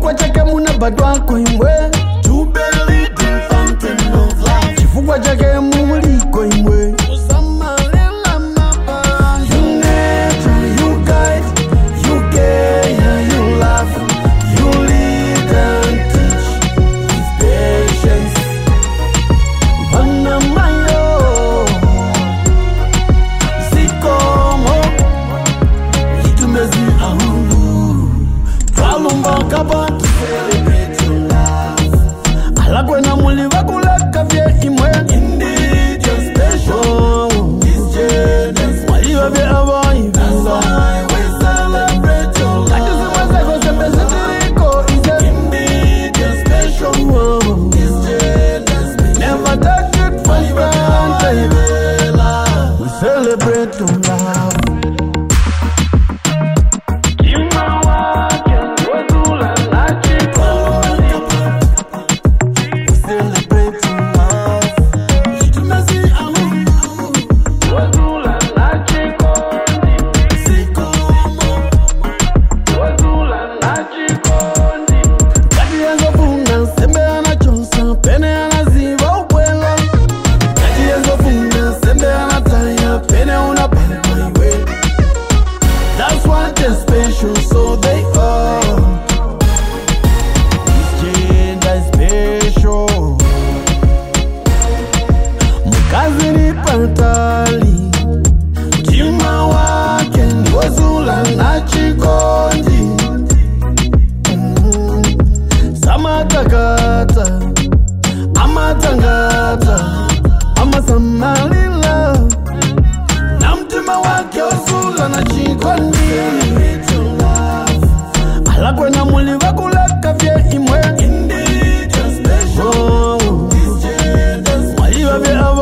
chifukwa chake munabadwa imwe. To believe in fountain of life. Chifukwa chake muliko imwe. You nurture, you guide, you care, you love, you lead and teach with patience. Panamayo, Sikomo, Itumezi ahulu, Twalumba kaba to celebrate your love. Alakwena muli wakulaka vye imwe. Indeed, you're special. This journey's Waliwa vye awai. that's why we celebrate your love. Akisiwazeko sepezitiriko ise. Indeed, you're special. This journey's been Never take it for granted. love. We celebrate your love. Celebrate your love. Itumezi ahulu, Sikomo. Kati yenzo funa sembe anachonsa, pene anaziva upwela. Kati yenzo funa sembe anataya, pene unapalwa iwe. That's why they're special, so they are. This gender is special. Mukazi ni patali, Mtima wake ni wazula na chikondi. samatakata, amatangata, amasamalila. Na mtima wake wazula na chikondi. Celebrate your love. Alakwena muli wakulaka vye imwe. Indeed, you're special. Oh, This gender's waliwa vye